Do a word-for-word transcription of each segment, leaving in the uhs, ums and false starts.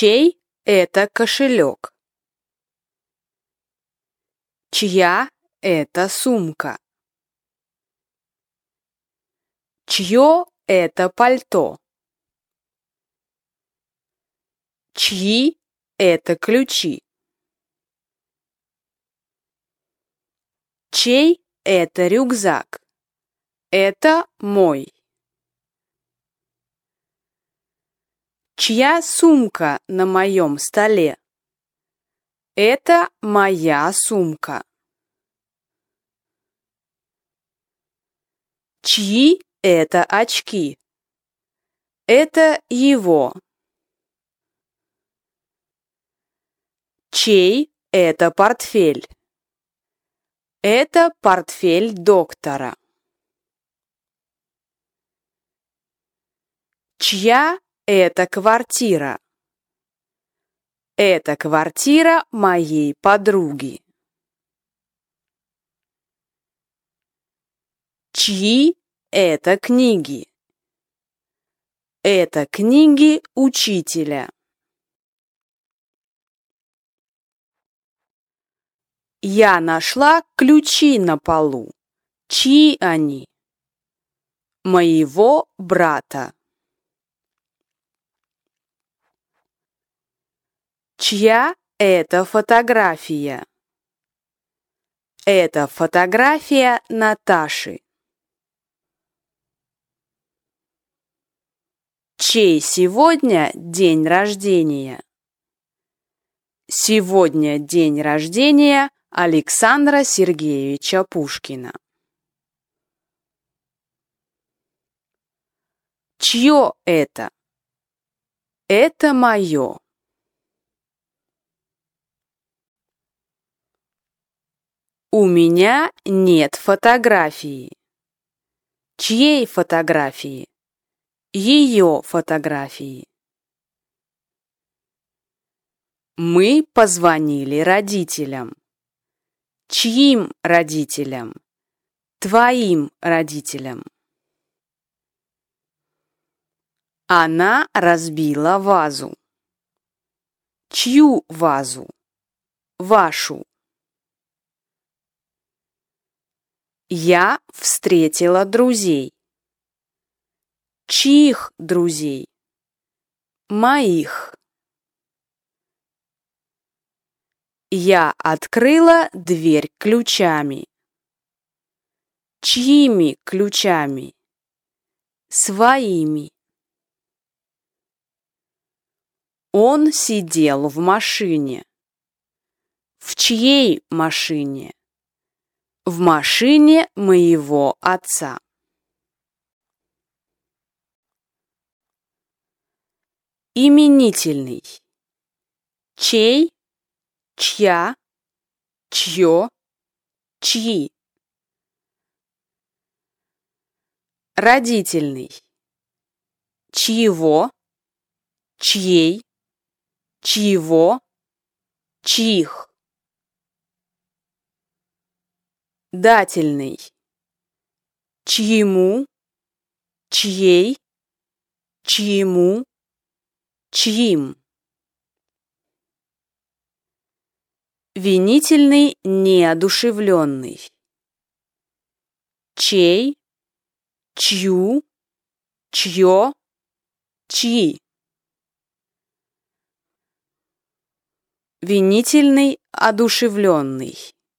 Чей это кошелек? Чья это сумка? Чье это пальто? Чьи это ключи? Чей это рюкзак? Это мой. Чья сумка на моем столе? Это моя сумка. Чьи это очки? Это его. Чей это портфель? Это портфель доктора. Чья это квартира? Это квартира моей подруги. Чьи это книги? Это книги учителя. Я нашла ключи на полу. Чьи они? Моего брата. Чья это фотография? Это фотография Наташи. Чей сегодня день рождения? Сегодня день рождения Александра Сергеевича Пушкина. Чье это? Это мое. У меня нет фотографии. Чьей фотографии? Ее фотографии. Мы позвонили родителям. Чьим родителям? Твоим родителям. Она разбила вазу. Чью вазу? Вашу. Я встретила друзей. Чьих друзей? Моих. Я открыла дверь ключами. Чьими ключами? Своими. Он сидел в машине. В чьей машине? В машине моего отца. Именительный. Чей? Чья? Чье? Чьи? Родительный. Чьего? Чьей? Чьего? Чьих? Дательный. Чьему? Чьей? Чьему? Чьим? Винительный неодушевленный. Чей? Чью? Чье? Чьи? Винительный одушевленный.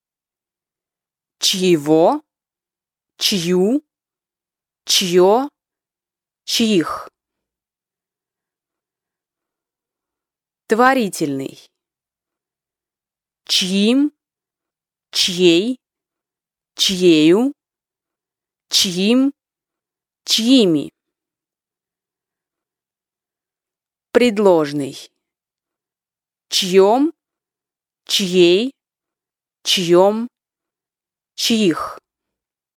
Чьего? Чью? Чье? Чьих? Творительный. Чьим? Чьей? Чьею? Чьим? Чьими? Предложный. Чьем? Чьей? Чьем? Чьих?